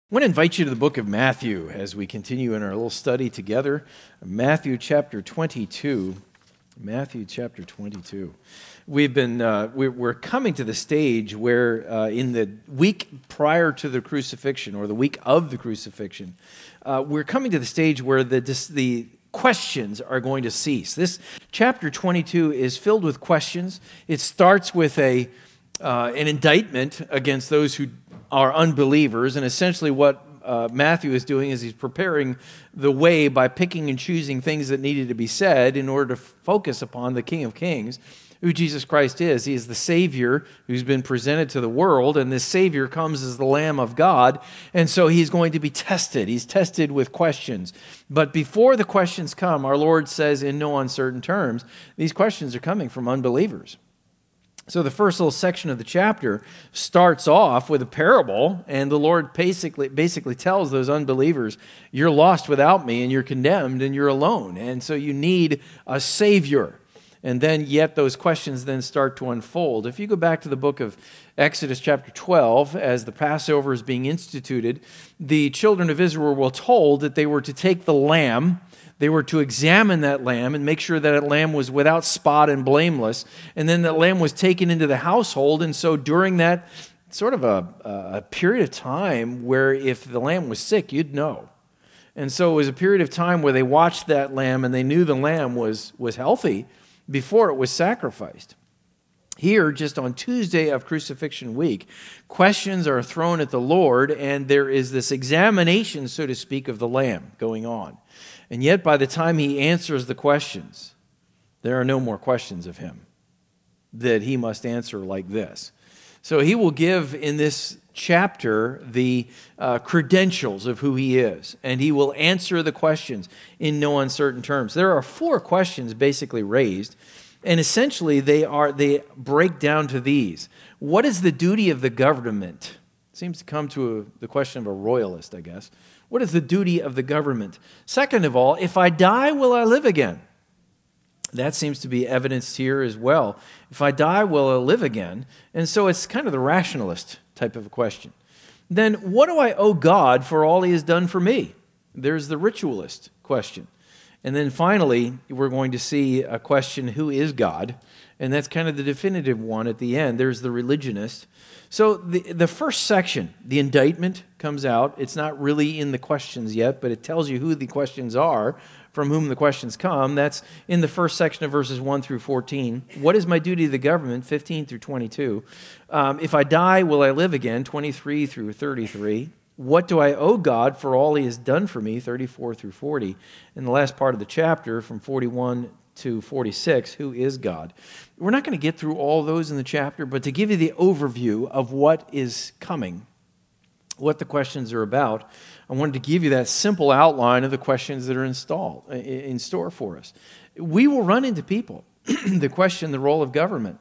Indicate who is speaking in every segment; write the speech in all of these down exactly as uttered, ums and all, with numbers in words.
Speaker 1: I want to invite you to the book of Matthew as we continue in our little study together. Matthew chapter twenty-two. Matthew chapter twenty-two. We've been, uh, we're coming to the stage where uh, in the week prior to the crucifixion, or the week of the crucifixion, uh, we're coming to the stage where the, the questions are going to cease. This chapter twenty-two is filled with questions. It starts with a uh, an indictment against those who are unbelievers, and essentially what uh, Matthew is doing is he's preparing the way by picking and choosing things that needed to be said in order to focus upon the King of Kings, who Jesus Christ is. He is the Savior who's been presented to the world, and this Savior comes as the Lamb of God, and so he's going to be tested. He's tested with questions. But before the questions come, our Lord says in no uncertain terms, these questions are coming from unbelievers. So the first little section of the chapter starts off with a parable, and the Lord basically basically tells those unbelievers, you're lost without me, and you're condemned, and you're alone, and so you need a Savior. And then yet those questions then start to unfold. If you go back to the book of Exodus chapter twelve, as the Passover is being instituted, the children of Israel were told that they were to take the lamb, they were to examine that lamb and make sure that that lamb was without spot and blameless. And then that lamb was taken into the household. And so during that sort of a, a period of time where if the lamb was sick, you'd know. And so it was a period of time where they watched that lamb and they knew the lamb was, was healthy before it was sacrificed. Here, just on Tuesday of Crucifixion Week, questions are thrown at the Lord, and there is this examination, so to speak, of the lamb going on. And yet, by the time he answers the questions, there are no more questions of him that he must answer like this. So he will give in this chapter the uh, credentials of who he is, and he will answer the questions in no uncertain terms. There are four questions basically raised, and essentially they are they break down to these. What is the duty of the government? Seems to come to a, the question of a royalist, I guess. What is the duty of the government? Second of all, if I die, will I live again? That seems to be evidenced here as well. If I die, will I live again? And so it's kind of the rationalist type of a question. Then what do I owe God for all he has done for me? There's the ritualist question. And then finally, we're going to see a question, who is God? And that's kind of the definitive one at the end. There's the religionist. So the, the first section, the indictment, comes out. It's not really in the questions yet, but it tells you who the questions are, from whom the questions come. That's in the first section of verses one through fourteen. What is my duty to the government? fifteen through twenty-two. Um, if I die, will I live again? twenty-three through thirty-three. What do I owe God for all he has done for me? thirty-four through forty. In the last part of the chapter, from forty-one to forty-six, who is God? We're not going to get through all those in the chapter, but to give you the overview of what is coming, what the questions are about, I wanted to give you that simple outline of the questions that are installed, in store for us. We will run into people that question the role of government.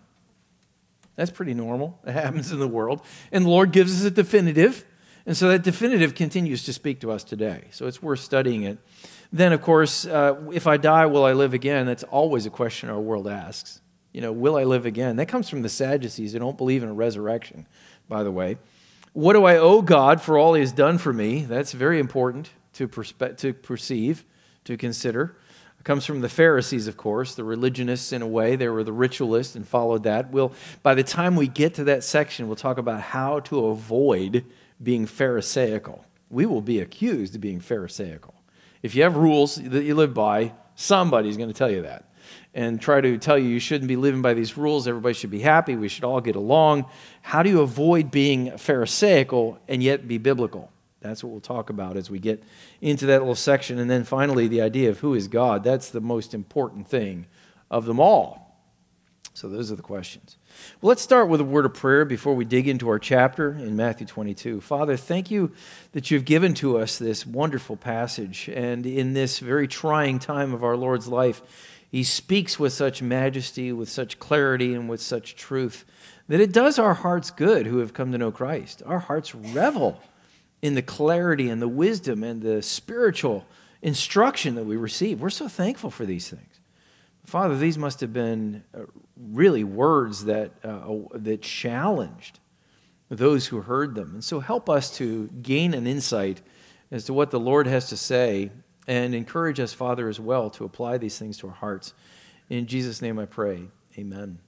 Speaker 1: That's pretty normal. It happens in the world. And the Lord gives us a definitive, and so that definitive continues to speak to us today. So it's worth studying it. Then, of course, uh, if I die, will I live again? That's always a question our world asks. You know, will I live again? That comes from the Sadducees. They don't believe in a resurrection, by the way. What do I owe God for all he has done for me? That's very important to, perspe- to perceive, to consider. It comes from the Pharisees, of course, the religionists in a way. They were the ritualists and followed that. We'll, by the time we get to that section, we'll talk about how to avoid being Pharisaical. We will be accused of being Pharisaical. If you have rules that you live by, somebody's going to tell you that and try to tell you you shouldn't be living by these rules. Everybody should be happy. We should all get along. How do you avoid being Pharisaical and yet be biblical? That's what we'll talk about as we get into that little section. And then finally, the idea of who is God. That's the most important thing of them all. So those are the questions. Well, let's start with a word of prayer before we dig into our chapter in Matthew twenty-two. Father, thank you that you've given to us this wonderful passage. And in this very trying time of our Lord's life, he speaks with such majesty, with such clarity, and with such truth that it does our hearts good who have come to know Christ. Our hearts revel in the clarity and the wisdom and the spiritual instruction that we receive. We're so thankful for these things. Father, these must have been really words that uh, that challenged those who heard them. And so help us to gain an insight as to what the Lord has to say, and encourage us, Father, as well, to apply these things to our hearts. In Jesus' name I pray, amen.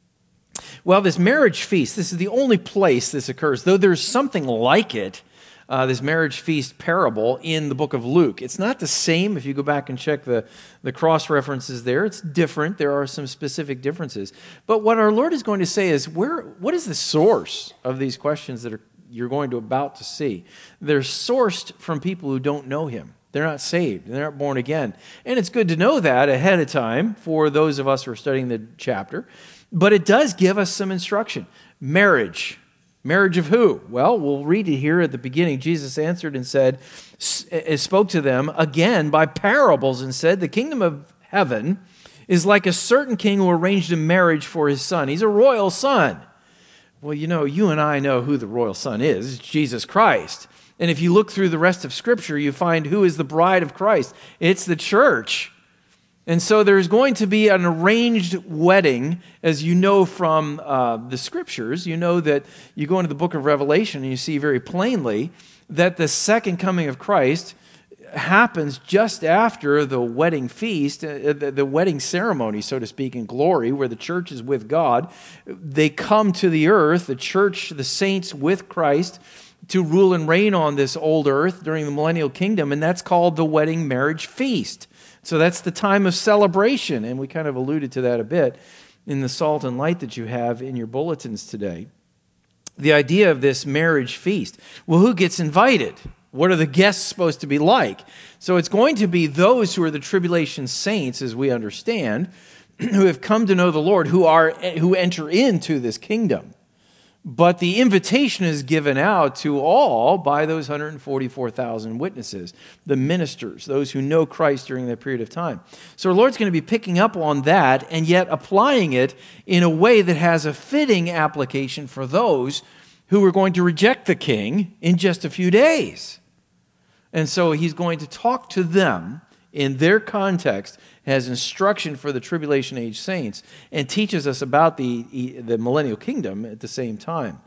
Speaker 1: Well, this marriage feast, this is the only place this occurs, though there's something like it, uh, this marriage feast parable in the book of Luke. It's not the same. If you go back and check the, the cross-references there, it's different. There are some specific differences. But what our Lord is going to say is, where, what is the source of these questions that are, you're going to about to see? They're sourced from people who don't know Him. They're not saved. They're not born again. And it's good to know that ahead of time for those of us who are studying the chapter. But it does give us some instruction. Marriage. Marriage of who? Well, we'll read it here at the beginning. Jesus answered and said, spoke to them again by parables and said, the kingdom of heaven is like a certain king who arranged a marriage for his son. He's a royal son. Well, you know, you and I know who the royal son is. It's Jesus Christ. And if you look through the rest of Scripture, you find who is the bride of Christ. It's the church. And so there's going to be an arranged wedding, as you know from uh, the Scriptures. You know that you go into the book of Revelation and you see very plainly that the second coming of Christ happens just after the wedding feast, uh, the, the wedding ceremony, so to speak, in glory, where the church is with God. They come to the earth, the church, the saints with Christ, to rule and reign on this old earth during the millennial kingdom, and that's called the wedding marriage feast. So that's the time of celebration, and we kind of alluded to that a bit in the salt and light that you have in your bulletins today. The idea of this marriage feast. Well, who gets invited? What are the guests supposed to be like? So it's going to be those who are the tribulation saints, as we understand, who have come to know the Lord, who are who enter into this kingdom. But the invitation is given out to all by those one hundred forty-four thousand witnesses, the ministers, those who know Christ during that period of time. So our Lord's going to be picking up on that and yet applying it in a way that has a fitting application for those who are going to reject the king in just a few days. And so he's going to talk to them in their context, has instruction for the tribulation age saints, and teaches us about the, the millennial kingdom at the same time.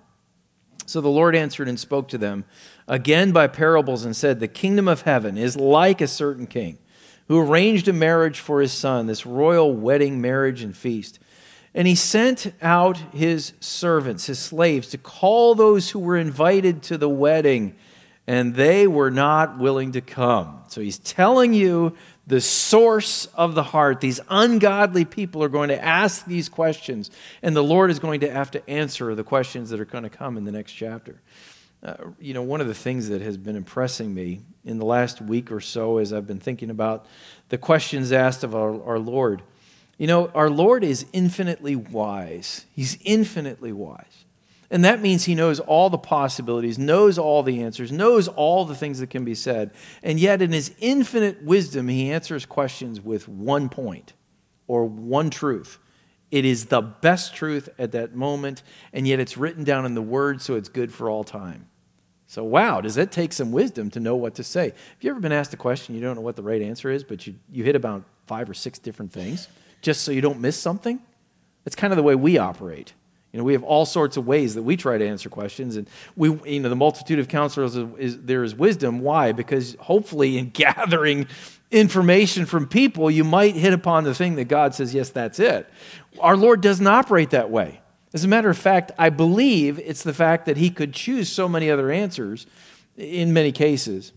Speaker 1: So the Lord answered and spoke to them again by parables and said, the kingdom of heaven is like a certain king who arranged a marriage for his son, this royal wedding marriage and feast. And he sent out his servants, his slaves, to call those who were invited to the wedding, and they were not willing to come. So he's telling you the source of the heart. These ungodly people are going to ask these questions, and the Lord is going to have to answer the questions that are going to come in the next chapter. Uh, you know, one of the things that has been impressing me in the last week or so as I've been thinking about the questions asked of our, our Lord, you know, our Lord is infinitely wise. He's infinitely wise. And that means he knows all the possibilities, knows all the answers, knows all the things that can be said. And yet in his infinite wisdom, he answers questions with one point or one truth. It is the best truth at that moment, and yet it's written down in the Word, so it's good for all time. So wow, does that take some wisdom to know what to say? Have you ever been asked a question, you don't know what the right answer is, but you, you hit about five or six different things just so you don't miss something? That's kind of the way we operate. You know, we have all sorts of ways that we try to answer questions, and we, you know, the multitude of counselors is, is there is wisdom. Why? Because hopefully, in gathering information from people, you might hit upon the thing that God says, "Yes, that's it." Our Lord doesn't operate that way. As a matter of fact, I believe it's the fact that He could choose so many other answers, in many cases,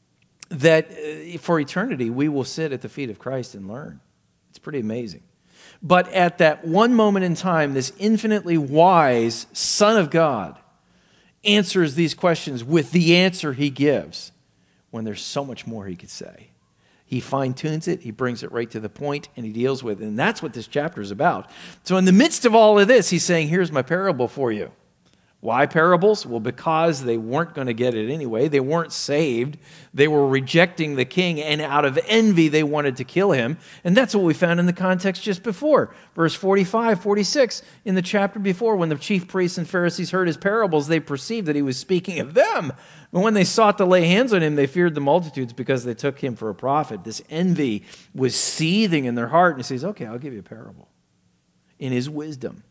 Speaker 1: that for eternity we will sit at the feet of Christ and learn. It's pretty amazing. But at that one moment in time, this infinitely wise Son of God answers these questions with the answer He gives when there's so much more He could say. He fine-tunes it, He brings it right to the point, and He deals with it. And that's what this chapter is about. So in the midst of all of this, He's saying, here's my parable for you. Why parables? Well, because they weren't going to get it anyway. They weren't saved. They were rejecting the king, and out of envy, they wanted to kill him. And that's what we found in the context just before. Verse forty-five, forty-six, in the chapter before, when the chief priests and Pharisees heard his parables, they perceived that he was speaking of them. But when they sought to lay hands on him, they feared the multitudes because they took him for a prophet. This envy was seething in their heart. And he says, okay, I'll give you a parable. In his wisdom,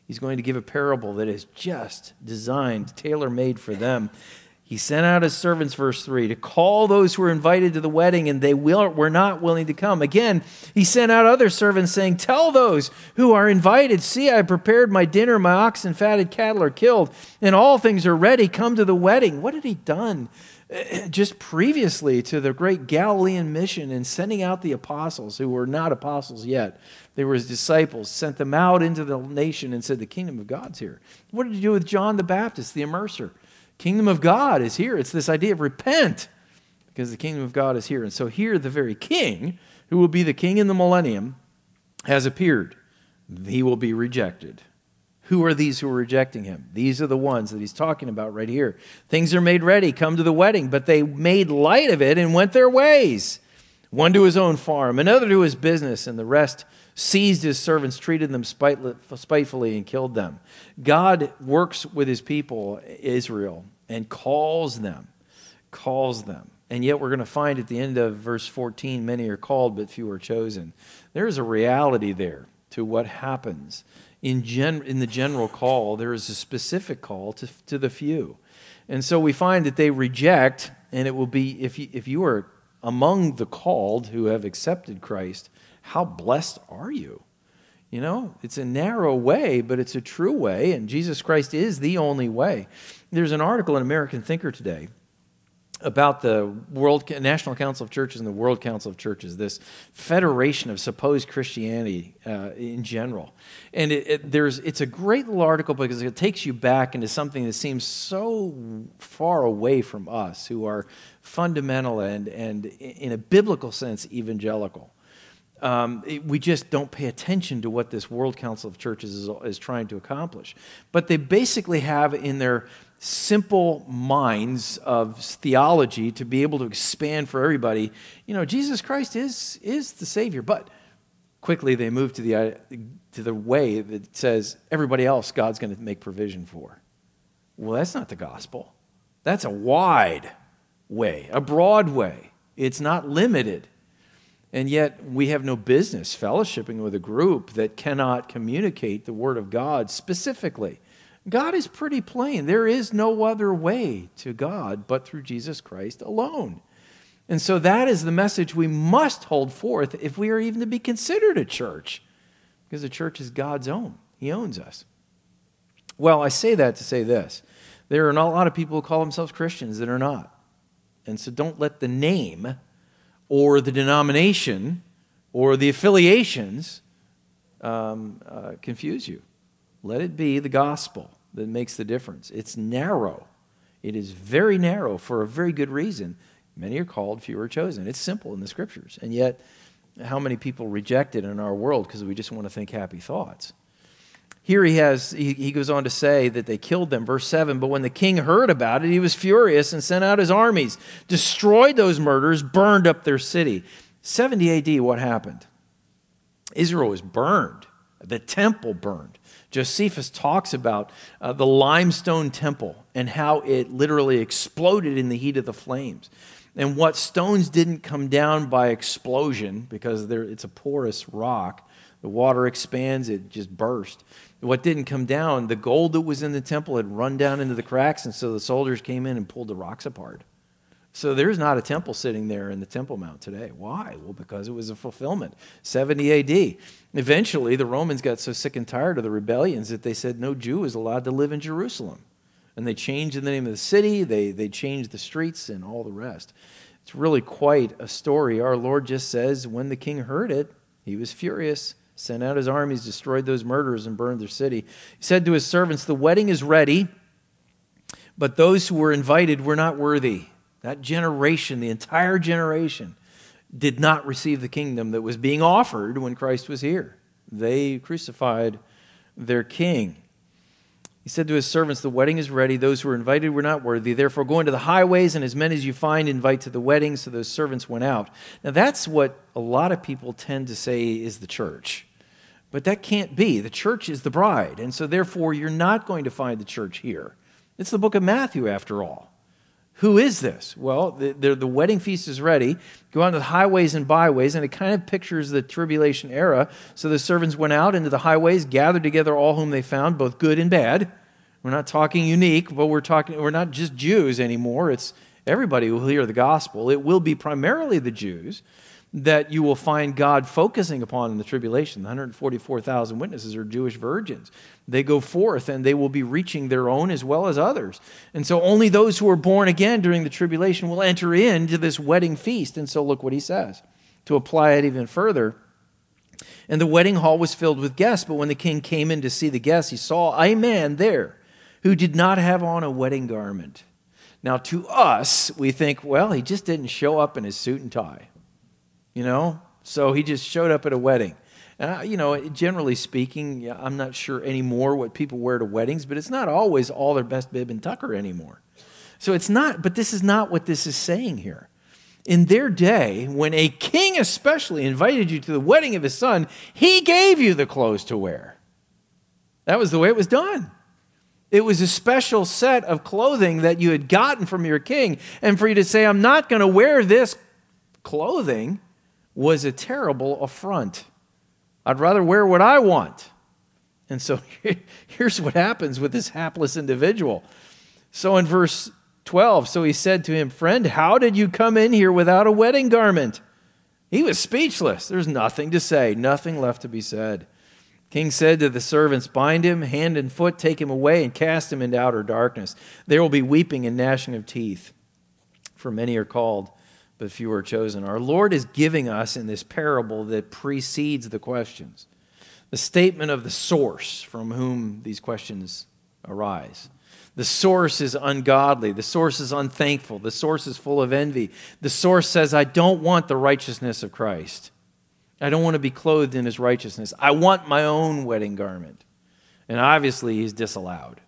Speaker 1: He's going to give a parable that is just designed, tailor-made for them. He sent out his servants, verse three, to call those who were invited to the wedding, and they will, were not willing to come. Again, he sent out other servants, saying, tell those who are invited, see, I prepared my dinner, my oxen, fatted cattle are killed, and all things are ready. Come to the wedding. What had he done just previously to the great Galilean mission in sending out the apostles, who were not apostles yet? They were his disciples, sent them out into the nation and said, the kingdom of God's here. What did he do with John the Baptist, the immerser? Kingdom of God is here. It's this idea of repent, because the kingdom of God is here. And so here the very king, who will be the king in the millennium, has appeared. He will be rejected. Who are these who are rejecting him? These are the ones that he's talking about right here. Things are made ready, come to the wedding, but they made light of it and went their ways. One to his own farm, another to his business, and the rest seized his servants, treated them spitefully, and killed them. God works with his people, Israel, and calls them, calls them. And yet we're going to find at the end of verse fourteen, many are called, but few are chosen. There's a reality there to what happens. In, gen, in the general call, there is a specific call to, to the few. And so we find that they reject, and it will be, if you, if you are among the called who have accepted Christ, how blessed are you? You know, it's a narrow way, but it's a true way, and Jesus Christ is the only way. There's an article in American Thinker today about the World National Council of Churches and the World Council of Churches, this federation of supposed Christianity uh, in general. And it, it, there's, it's a great little article because it takes you back into something that seems so far away from us, who are fundamental and, and in a biblical sense, evangelical. Um, it, we just don't pay attention to what this World Council of Churches is, is trying to accomplish. But they basically have in their simple minds of theology to be able to expand for everybody, you know, Jesus Christ is is the Savior. But quickly they move to the to the way that says everybody else God's going to make provision for. Well, that's not the gospel. That's a wide way, a broad way. It's not limited. And yet we have no business fellowshipping with a group that cannot communicate the Word of God specifically. God is pretty plain. There is no other way to God but through Jesus Christ alone. And so that is the message we must hold forth if we are even to be considered a church, because the church is God's own. He owns us. Well, I say that to say this. There are not a lot of people who call themselves Christians that are not. And so don't let the name or the denomination or the affiliations um, uh, confuse you. Let it be the gospel that makes the difference. It's narrow. It is very narrow for a very good reason. Many are called, few are chosen. It's simple in the Scriptures. And yet, how many people reject it in our world because we just want to think happy thoughts? Here he has, he, he goes on to say that they killed them. Verse seven, but when the king heard about it, he was furious and sent out his armies, destroyed those murderers, burned up their city. seventy A D, what happened? Israel was burned. The temple burned. Josephus talks about uh, the limestone temple and how it literally exploded in the heat of the flames. And what stones didn't come down by explosion, because it's a porous rock, the water expands, it just burst. What didn't come down, the gold that was in the temple had run down into the cracks, and so the soldiers came in and pulled the rocks apart. So there's not a temple sitting there in the Temple Mount today. Why? Well, because it was a fulfillment. seventy A D. Eventually, the Romans got so sick and tired of the rebellions that they said no Jew is allowed to live in Jerusalem. And they changed the name of the city, they, they changed the streets, and all the rest. It's really quite a story. Our Lord just says, when the king heard it, he was furious, sent out his armies, destroyed those murderers, and burned their city. He said to his servants, the wedding is ready, but those who were invited were not worthy. That generation, the entire generation, did not receive the kingdom that was being offered when Christ was here. They crucified their king. He said to his servants, the wedding is ready. Those who were invited were not worthy. Therefore, go into the highways, and as many as you find, invite to the wedding. So those servants went out. Now, that's what a lot of people tend to say is the church. But that can't be. The church is the bride. And so, therefore, you're not going to find the church here. It's the book of Matthew, after all. Who is this? Well, the, the, the wedding feast is ready. Go out into the highways and byways, and it kind of pictures the tribulation era. So the servants went out into the highways, gathered together all whom they found, both good and bad. We're not talking unique, but we're talking. We're not just Jews anymore. It's everybody who will hear the gospel. It will be primarily the Jews that you will find God focusing upon in the tribulation. The one hundred forty-four thousand witnesses are Jewish virgins. They go forth and they will be reaching their own as well as others. And so only those who are born again during the tribulation will enter into this wedding feast. And so look what he says. To apply it even further, and the wedding hall was filled with guests, but when the king came in to see the guests, he saw a man there who did not have on a wedding garment. Now to us, we think, well, he just didn't show up in his suit and tie. You know, so he just showed up at a wedding. Uh, you know, generally speaking, yeah, I'm not sure anymore what people wear to weddings, but it's not always all their best bib and tucker anymore. So it's not, but this is not what this is saying here. In their day, when a king especially invited you to the wedding of his son, he gave you the clothes to wear. That was the way it was done. It was a special set of clothing that you had gotten from your king. And for you to say, I'm not going to wear this clothing, was a terrible affront. I'd rather wear what I want. And so here's what happens with this hapless individual. So in verse twelve, so he said to him, friend, how did you come in here without a wedding garment? He was speechless. There's nothing to say, nothing left to be said. King said to the servants, bind him hand and foot, take him away, and cast him into outer darkness. There will be weeping and gnashing of teeth, for many are called, but few are chosen. Our Lord is giving us in this parable that precedes the questions the statement of the source from whom these questions arise. The source is ungodly. The source is unthankful. The source is full of envy. The source says, I don't want the righteousness of Christ. I don't want to be clothed in his righteousness. I want my own wedding garment. And obviously he's disallowed.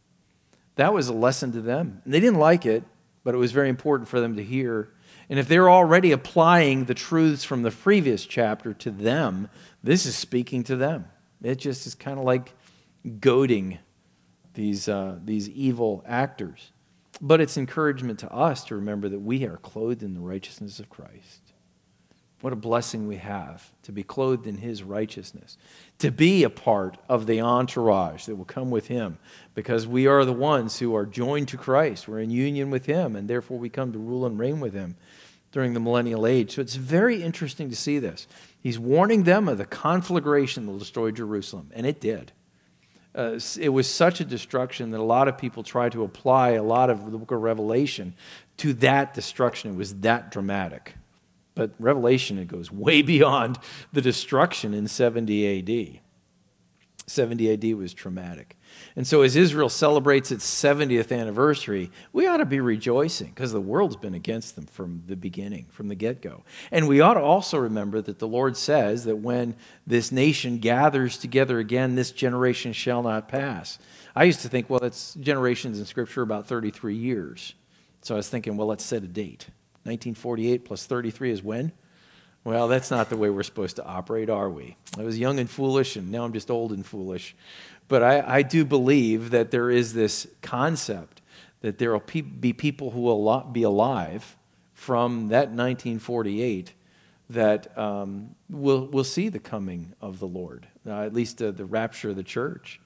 Speaker 1: That was a lesson to them. And they didn't like it, but it was very important for them to hear. And if they're already applying the truths from the previous chapter to them, this is speaking to them. It just is kind of like goading these, uh, these evil actors. But it's encouragement to us to remember that we are clothed in the righteousness of Christ. What a blessing we have to be clothed in his righteousness, to be a part of the entourage that will come with him, because we are the ones who are joined to Christ. We're in union with him, and therefore we come to rule and reign with him during the millennial age. So it's very interesting to see this. He's warning them of the conflagration that will destroy Jerusalem, and it did. Uh, it was such a destruction that a lot of people try to apply a lot of the book of Revelation to that destruction. It was that dramatic. But Revelation, it goes way beyond the destruction in seventy A D. seventy A D was traumatic. And so as Israel celebrates its seventieth anniversary, we ought to be rejoicing because the world's been against them from the beginning, from the get-go. And we ought to also remember that the Lord says that when this nation gathers together again, this generation shall not pass. I used to think, well, it's generations in Scripture about thirty-three years. So I was thinking, well, let's set a date. nineteen forty-eight plus thirty-three is when? Well, that's not the way we're supposed to operate, are we? I was young and foolish, and now I'm just old and foolish. But I, I do believe that there is this concept that there will pe- be people who will be alive from that nineteen forty-eight that um, will will see the coming of the Lord, uh, at least uh, the rapture of the church.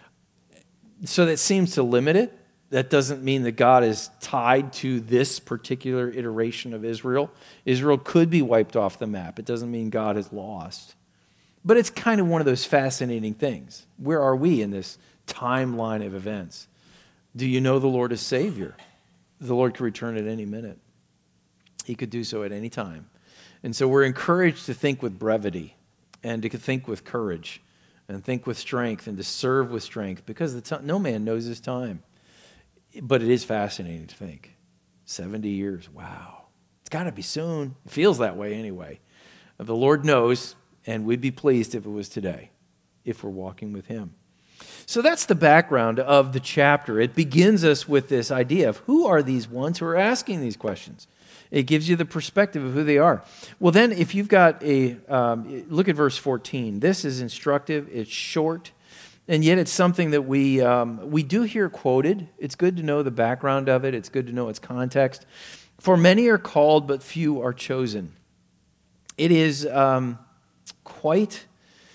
Speaker 1: So that seems to limit it. That doesn't mean that God is tied to this particular iteration of Israel. Israel could be wiped off the map. It doesn't mean God is lost. But it's kind of one of those fascinating things. Where are we in this timeline of events? Do you know the Lord is Savior? The Lord could return at any minute. He could do so at any time. And so we're encouraged to think with brevity and to think with courage and think with strength and to serve with strength because the t- no man knows his time. But it is fascinating to think. seventy years, wow. It's got to be soon. It feels that way anyway. The Lord knows, and we'd be pleased if it was today, if we're walking with him. So that's the background of the chapter. It begins us with this idea of who are these ones who are asking these questions. It gives you the perspective of who they are. Well, then, if you've got a, um, look at verse fourteen. This is instructive. It's short. And yet it's something that we um, we do hear quoted. It's good to know the background of it. It's good to know its context. For many are called, but few are chosen. It is um, quite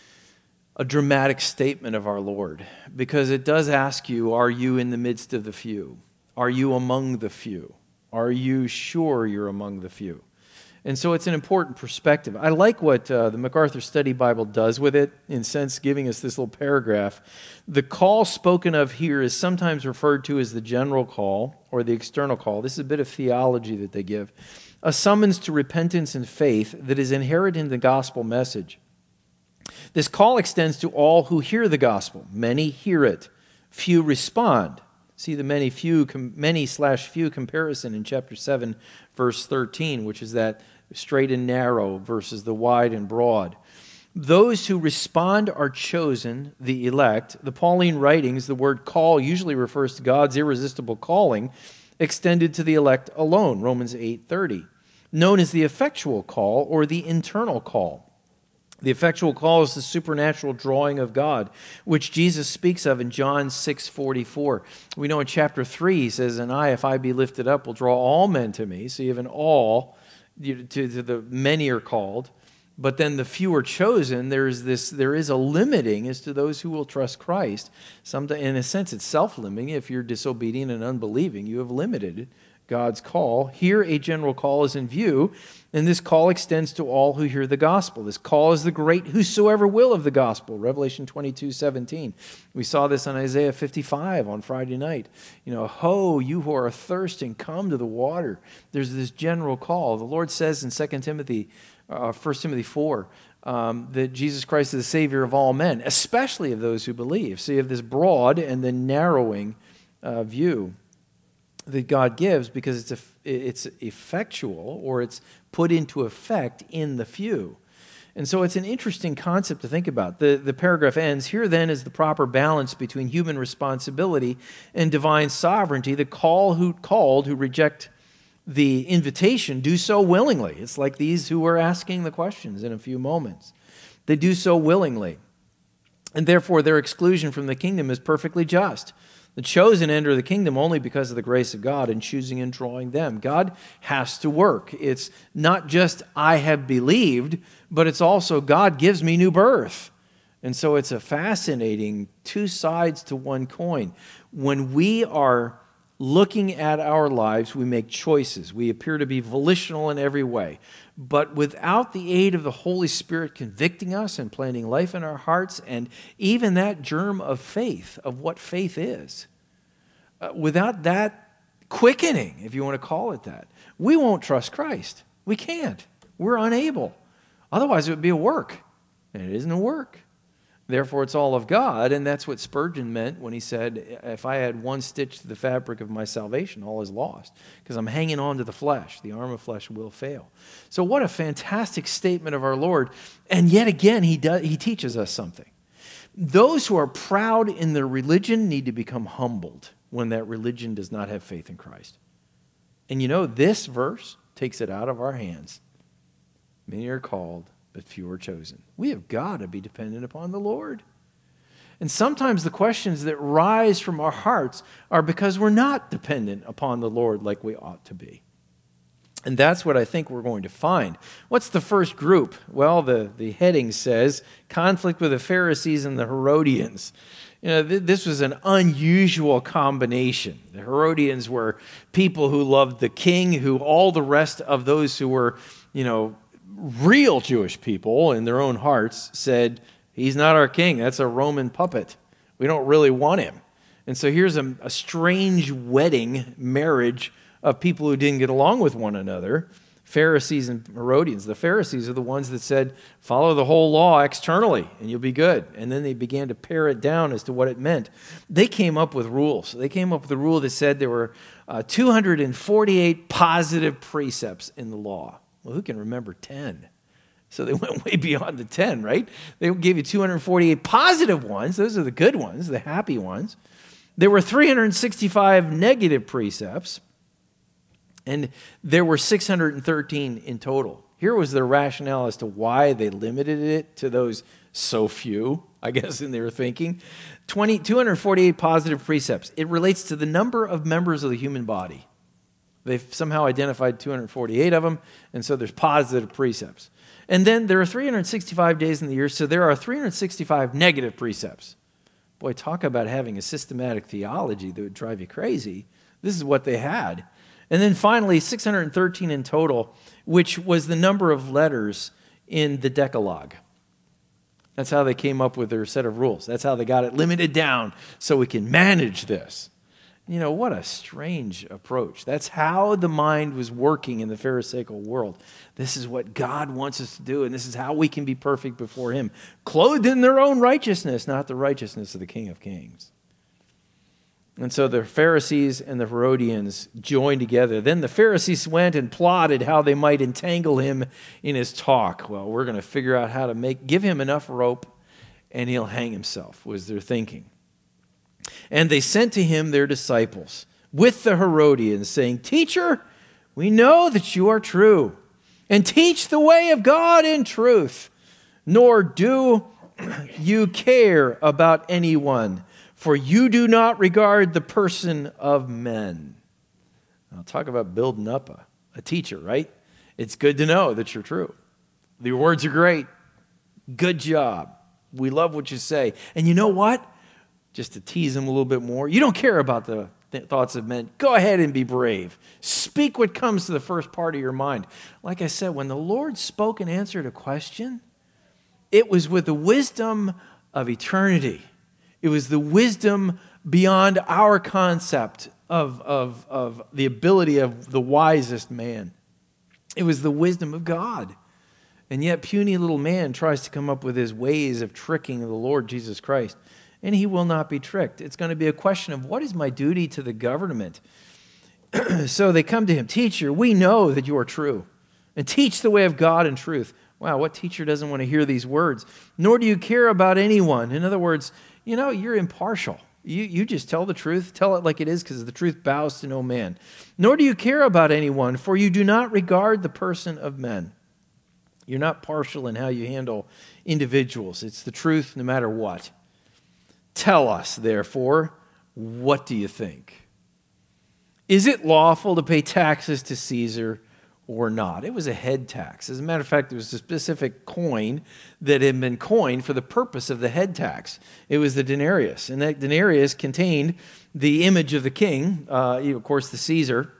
Speaker 1: a dramatic statement of our Lord, because it does ask you, are you in the midst of the few? Are you among the few? Are you sure you're among the few? And so it's an important perspective. I like what uh, the MacArthur Study Bible does with it, in sense giving us this little paragraph. The call spoken of here is sometimes referred to as the general call or the external call. This is a bit of theology that they give. A summons to repentance and faith that is inherent in the gospel message. This call extends to all who hear the gospel. Many hear it. Few respond. See the many few many slash few comparison in chapter seven, verse thirteen, which is that straight and narrow versus the wide and broad. Those who respond are chosen, the elect. The Pauline writings, the word call usually refers to God's irresistible calling extended to the elect alone, Romans eight thirty, known as the effectual call or the internal call. The effectual call is the supernatural drawing of God, which Jesus speaks of in John six forty-four. We know in chapter three, he says, and I, if I be lifted up, will draw all men to me. So you have an all, to, to the many are called, but then the few are chosen. There's this, there is a limiting as to those who will trust Christ. Some, in a sense, it's self-limiting. If you're disobedient and unbelieving, you have limited God's call. Here, a general call is in view, and this call extends to all who hear the gospel. This call is the great whosoever will of the gospel, Revelation twenty-two seventeen. We saw this on Isaiah fifty-five on Friday night. You know, ho, you who are thirsting, come to the water. There's this general call. The Lord says in Second Timothy, uh, First Timothy four, um, that Jesus Christ is the Savior of all men, especially of those who believe. So you have this broad and then narrowing uh, view that God gives, because it's a, it's effectual, or it's put into effect in the few. And so it's an interesting concept to think about. The, the paragraph ends, here then is the proper balance between human responsibility and divine sovereignty. The call who called who reject the invitation do so willingly. It's like these who are asking the questions in a few moments. They do so willingly. And therefore their exclusion from the kingdom is perfectly just. The chosen enter the kingdom only because of the grace of God in choosing and drawing them. God has to work. It's not just I have believed, but it's also God gives me new birth. And so it's a fascinating two sides to one coin. When we are looking at our lives, we make choices. We appear to be volitional in every way. But without the aid of the Holy Spirit convicting us and planting life in our hearts, and even that germ of faith, of what faith is, uh, without that quickening, if you want to call it that, we won't trust Christ. We can't. We're unable. Otherwise, it would be a work. And it isn't a work. Therefore, it's all of God, and that's what Spurgeon meant when he said, if I add one stitch to the fabric of my salvation, all is lost, because I'm hanging on to the flesh. The arm of flesh will fail. So what a fantastic statement of our Lord, and yet again, he does, he teaches us something. Those who are proud in their religion need to become humbled when that religion does not have faith in Christ. And you know, this verse takes it out of our hands. Many are called, but few are chosen. We have got to be dependent upon the Lord. And sometimes the questions that rise from our hearts are because we're not dependent upon the Lord like we ought to be. And that's what I think we're going to find. What's the first group? Well, the, the heading says, conflict with the Pharisees and the Herodians. You know, th- this was an unusual combination. The Herodians were people who loved the king, who all the rest of those who were, you know, real Jewish people in their own hearts said, he's not our king. That's a Roman puppet. We don't really want him. And so here's a, a strange wedding, marriage of people who didn't get along with one another, Pharisees and Herodians. The Pharisees are the ones that said, follow the whole law externally and you'll be good. And then they began to pare it down as to what it meant. They came up with rules. They came up with a rule that said there were uh, two hundred forty-eight positive precepts in the law. Well, who can remember ten? So they went way beyond the ten, right? They gave you two hundred forty-eight positive ones. Those are the good ones, the happy ones. There were three hundred sixty-five negative precepts, and there were six hundred thirteen in total. Here was their rationale as to why they limited it to those So few, I guess, in their thinking. twenty, two hundred forty-eight positive precepts. It relates to the number of members of the human body. They've somehow identified two hundred forty-eight of them, and so there's positive precepts. And then there are three hundred sixty-five days in the year, so there are three hundred sixty-five negative precepts. Boy, talk about having a systematic theology that would drive you crazy. This is what they had. And then finally, six hundred thirteen in total, which was the number of letters in the Decalogue. That's how they came up with their set of rules. That's how they got it limited down so we can manage this. You know, what a strange approach. That's how the mind was working in the Pharisaical world. This is what God wants us to do, and this is how we can be perfect before Him, clothed in their own righteousness, not the righteousness of the King of Kings. And so the Pharisees and the Herodians joined together. Then the Pharisees went and plotted how they might entangle him in his talk. Well, we're going to figure out how to make give him enough rope, and he'll hang himself, was their thinking. And they sent to him their disciples with the Herodians, saying, "Teacher, we know that you are true, and teach the way of God in truth, nor do you care about anyone, for you do not regard the person of men." I'll talk about building up a, a teacher, right? It's good to know that you're true. The words are great. Good job. We love what you say. And you know what? Just to tease them a little bit more, you don't care about the th- thoughts of men. Go ahead and be brave. Speak what comes to the first part of your mind. Like I said, when the Lord spoke and answered a question, it was with the wisdom of eternity. It was the wisdom beyond our concept of, of, of the ability of the wisest man. It was the wisdom of God. And yet puny little man tries to come up with his ways of tricking the Lord Jesus Christ. And he will not be tricked. It's going to be a question of, what is my duty to the government? So they come to him, "Teacher, we know that you are true, and teach the way of God in truth." Wow, what teacher doesn't want to hear these words? "Nor do you care about anyone." In other words, you know, you're impartial. You, you just tell the truth. Tell it like it is, because the truth bows to no man. "Nor do you care about anyone, for you do not regard the person of men." You're not partial in how you handle individuals. It's the truth no matter what. "Tell us, therefore, what do you think? Is it lawful to pay taxes to Caesar or not?" It was a head tax. As a matter of fact, it was a specific coin that had been coined for the purpose of the head tax. It was the denarius. And that denarius contained the image of the king, uh, of course, the Caesar.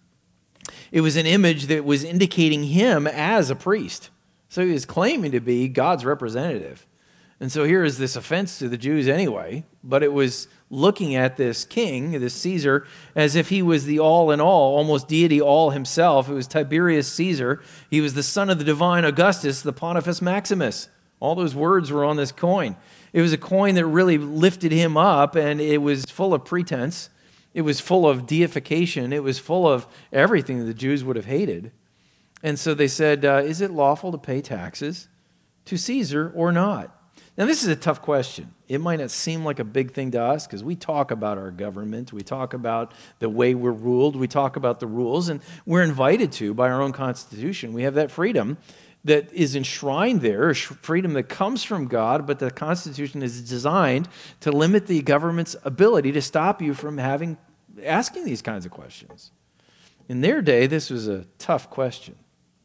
Speaker 1: It was an image that was indicating him as a priest. So he was claiming to be God's representative. And so here is this offense to the Jews anyway, but it was looking at this king, this Caesar, as if he was the all in all, almost deity all himself. It was Tiberius Caesar. He was the son of the divine Augustus, the Pontifex Maximus. All those words were on this coin. It was a coin that really lifted him up, and it was full of pretense. It was full of deification. It was full of everything that the Jews would have hated. And so they said, uh, is it lawful to pay taxes to Caesar or not? Now, this is a tough question. It might not seem like a big thing to us because we talk about our government. We talk about the way we're ruled. We talk about the rules, and we're invited to by our own Constitution. We have that freedom that is enshrined there, freedom that comes from God, but the Constitution is designed to limit the government's ability to stop you from having asking these kinds of questions. In their day, this was a tough question.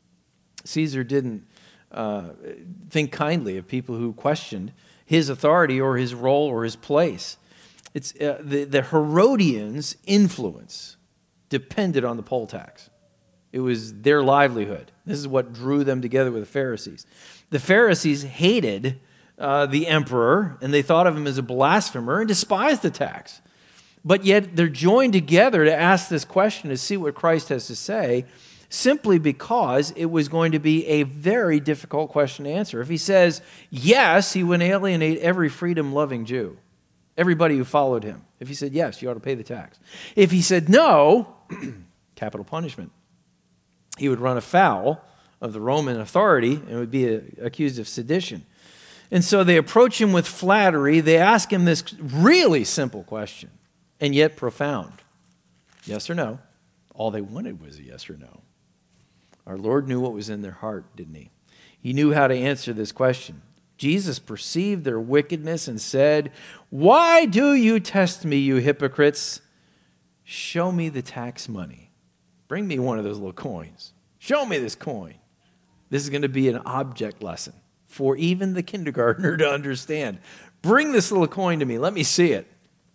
Speaker 1: Caesar didn't uh, think kindly of people who questioned his authority or his role or his place. It's uh, the, the Herodians' influence depended on the poll tax. It was their livelihood. This is what drew them together with the Pharisees. The Pharisees hated uh, the emperor, and they thought of him as a blasphemer and despised the tax. But yet they're joined together to ask this question, to see what Christ has to say, simply because it was going to be a very difficult question to answer. If he says yes, he would alienate every freedom-loving Jew, everybody who followed him. If he said yes, you ought to pay the tax. If he said no, capital punishment. He would run afoul of the Roman authority and would be a, accused of sedition. And so they approach him with flattery. They ask him this really simple question, and yet profound. Yes or no? All they wanted was a yes or no. Our Lord knew what was in their heart, didn't he? He knew how to answer this question. Jesus perceived their wickedness and said, "Why do you test me, you hypocrites? Show me the tax money. Bring me one of those little coins. Show me this coin." This is going to be an object lesson for even the kindergartner to understand. Bring this little coin to me. Let me see it.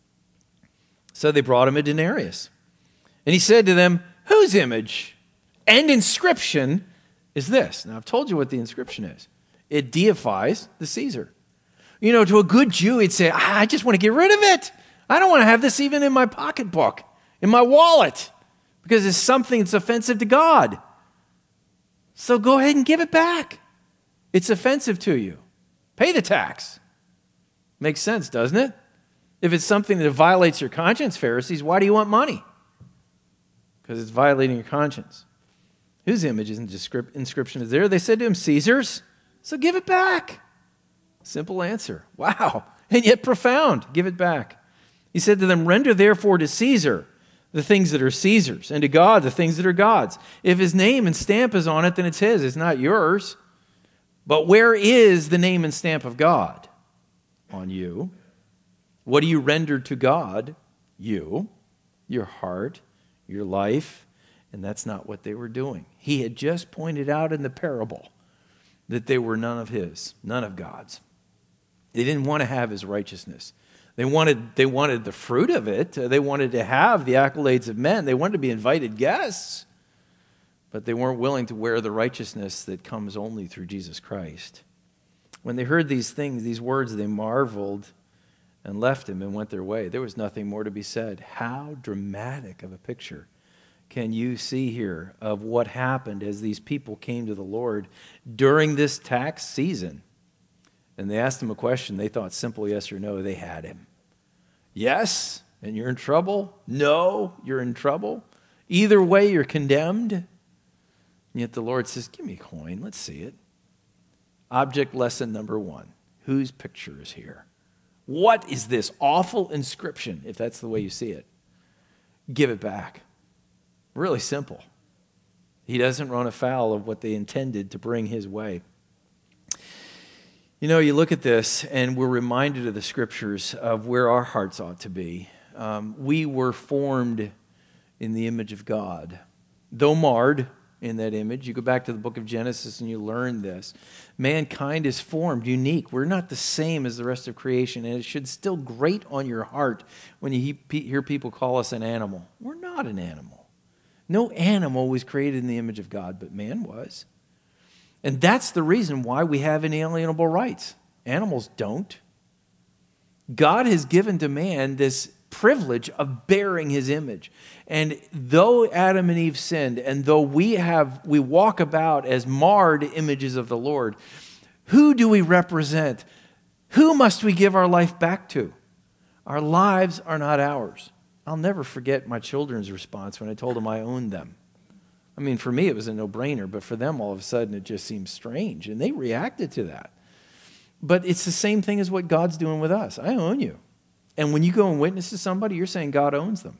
Speaker 1: So they brought him a denarius. And he said to them, "Whose image and inscription is this?" Now, I've told you what the inscription is. It deifies the Caesar. You know, to a good Jew, he'd say, ah, I just want to get rid of it. I don't want to have this even in my pocketbook, in my wallet, because it's something that's offensive to God. So go ahead and give it back. It's offensive to you. Pay the tax. Makes sense, doesn't it? If it's something that violates your conscience, Pharisees, why do you want money? Because it's violating your conscience. Whose image and inscription is there? They said to him, Caesar's. So give it back. Simple answer. Wow. And yet profound. Give it back. He said to them, "Render therefore to Caesar the things that are Caesar's, and to God the things that are God's. If his name and stamp is on it, then it's his. It's not yours. But where is the name and stamp of God? On you. What do you render to God? You, your heart, your life." And that's not what they were doing. He had just pointed out in the parable that they were none of his, none of God's. They didn't want to have his righteousness. They wanted, they wanted the fruit of it. They wanted to have the accolades of men. They wanted to be invited guests. But they weren't willing to wear the righteousness that comes only through Jesus Christ. When they heard these things, these words, they marveled and left him and went their way. There was nothing more to be said. How dramatic of a picture can you see here of what happened as these people came to the Lord during this tax season? And they asked him a question. They thought simple yes or no. They had him. Yes, and you're in trouble. No, you're in trouble. Either way, you're condemned. And yet the Lord says, give me a coin. Let's see it. Object lesson number one. Whose picture is here? What is this awful inscription, if that's the way you see it? Give it back. Really simple. He doesn't run afoul of what they intended to bring his way. You know, you look at this and we're reminded of the scriptures of where our hearts ought to be. Um, we were formed in the image of God. Though marred in that image, you go back to the book of Genesis and you learn this. Mankind is formed unique. We're not the same as the rest of creation, and it should still grate on your heart when you hear people call us an animal. We're not an animal. No animal was created in the image of God, but man was. And that's the reason why we have inalienable rights. Animals don't. God has given to man this privilege of bearing his image. And though Adam and Eve sinned, and though we have we walk about as marred images of the Lord, who do we represent? Who must we give our life back to? Our lives are not ours. I'll never forget my children's response when I told them I owned them. I mean, for me, it was a no-brainer, but for them, all of a sudden, it just seemed strange, and they reacted to that. But it's the same thing as what God's doing with us. I own you. And when you go and witness to somebody, you're saying God owns them.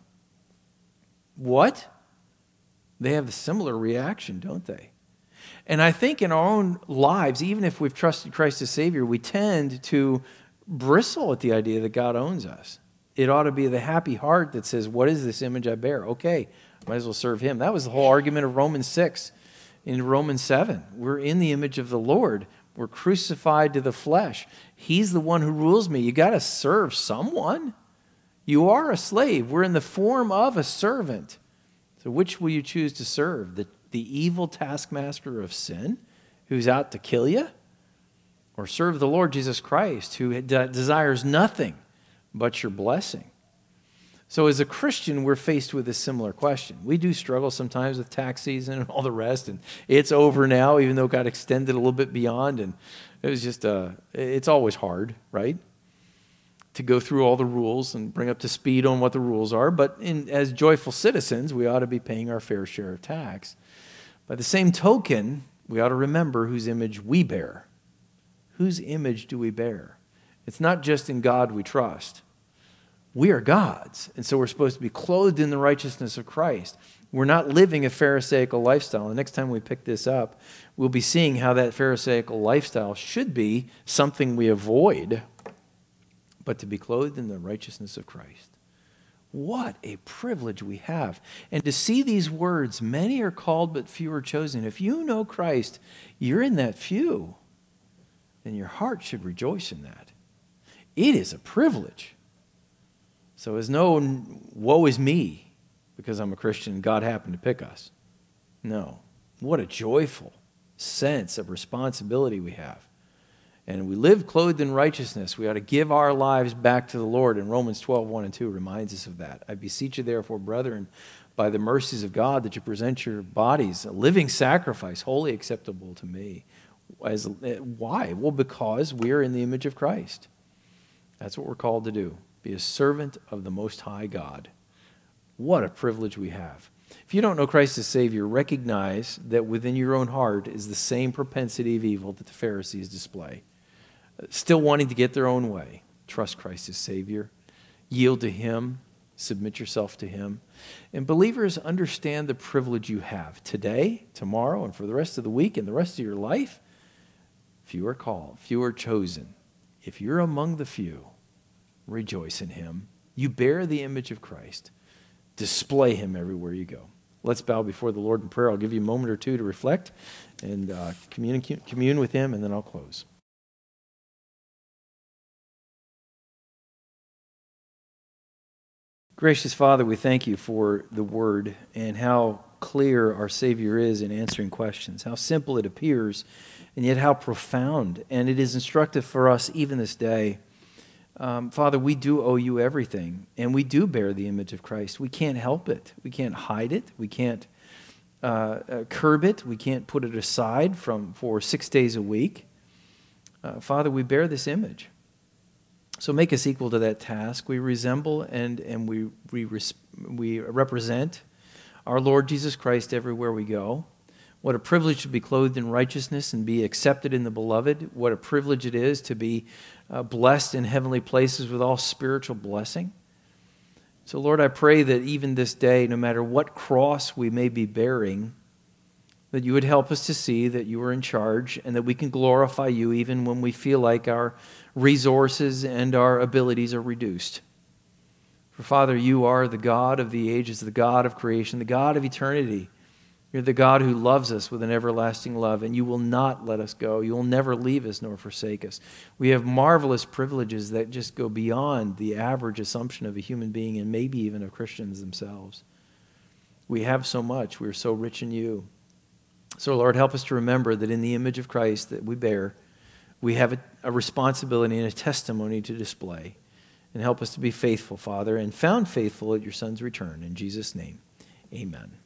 Speaker 1: What? They have a similar reaction, don't they? And I think in our own lives, even if we've trusted Christ as Savior, we tend to bristle at the idea that God owns us. It ought to be the happy heart that says, what is this image I bear? Okay, might as well serve him. That was the whole argument of Romans six. In Romans seven, we're in the image of the Lord. We're crucified to the flesh. He's the one who rules me. You got to serve someone. You are a slave. We're in the form of a servant. So which will you choose to serve? The, the evil taskmaster of sin who's out to kill you? Or serve the Lord Jesus Christ who de- desires nothing but your blessing? So as a Christian, we're faced with a similar question. We do struggle sometimes with tax season and all the rest, and it's over now, even though it got extended a little bit beyond, and it was just, uh, it's always hard, right, to go through all the rules and bring up to speed on what the rules are, but in, as joyful citizens, we ought to be paying our fair share of tax. By the same token, we ought to remember whose image we bear. Whose image do we bear? It's not just in God we trust. We are God's, and so we're supposed to be clothed in the righteousness of Christ. We're not living a Pharisaical lifestyle. The next time we pick this up, we'll be seeing how that Pharisaical lifestyle should be something we avoid, but to be clothed in the righteousness of Christ. What a privilege we have. And to see these words, many are called but few are chosen. If you know Christ, you're in that few, then your heart should rejoice in that. It is a privilege. So it's no woe is me because I'm a Christian and God happened to pick us. No. What a joyful sense of responsibility we have. And we live clothed in righteousness. We ought to give our lives back to the Lord. And Romans twelve, one and two reminds us of that. I beseech you therefore, brethren, by the mercies of God, that you present your bodies a living sacrifice, wholly acceptable to me. As, why? Well, because we are in the image of Christ. That's what we're called to do. Be a servant of the Most High God. What a privilege we have. If you don't know Christ as Savior, recognize that within your own heart is the same propensity of evil that the Pharisees display. Still wanting to get their own way. Trust Christ as Savior. Yield to Him. Submit yourself to Him. And believers, understand the privilege you have today, tomorrow, and for the rest of the week and the rest of your life. Few are called, few are chosen. If you're among the few, rejoice in Him. You bear the image of Christ. Display Him everywhere you go. Let's bow before the Lord in prayer. I'll give you a moment or two to reflect and uh, commune, commune with Him, and then I'll close. Gracious Father, we thank you for the Word and how clear our Savior is in answering questions, how simple it appears, and yet how profound. And it is instructive for us even this day. Um, Father, we do owe you everything, and we do bear the image of Christ. We can't help it. We can't hide it. We can't uh, uh, curb it. We can't put it aside from for six days a week. Uh, Father, we bear this image. So make us equal to that task. We resemble and, and we, we, we represent our Lord Jesus Christ everywhere we go. What a privilege to be clothed in righteousness and be accepted in the beloved. What a privilege it is to be uh, blessed in heavenly places with all spiritual blessing. So Lord, I pray that even this day, no matter what cross we may be bearing, that you would help us to see that you are in charge and that we can glorify you even when we feel like our resources and our abilities are reduced. For Father, you are the God of the ages, the God of creation, the God of eternity. You're the God who loves us with an everlasting love, and you will not let us go. You will never leave us nor forsake us. We have marvelous privileges that just go beyond the average assumption of a human being and maybe even of Christians themselves. We have so much. We are so rich in you. So, Lord, help us to remember that in the image of Christ that we bear, we have a, a responsibility and a testimony to display. And help us to be faithful, Father, and found faithful at your Son's return. In Jesus' name, amen.